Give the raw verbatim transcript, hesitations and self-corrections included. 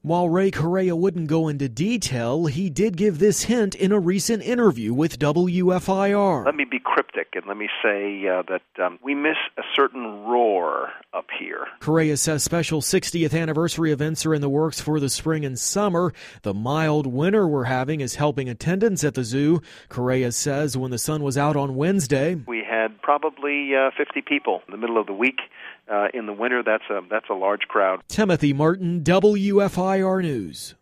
While Ray Correa wouldn't go into detail, he did give this hint in a recent interview with W F I R. Let me be cryptic and let me say uh, that um, we miss a certain roar up here. Correa says special sixtieth anniversary events are in the works for the spring and summer. The mild winter we're having is helping attendance at the zoo. Correa says when the sun was out on Wednesday, we had probably uh, fifty people in the middle of the week. Uh, in the winter, that's a, that's a large crowd. Timothy Martin, W F I R News.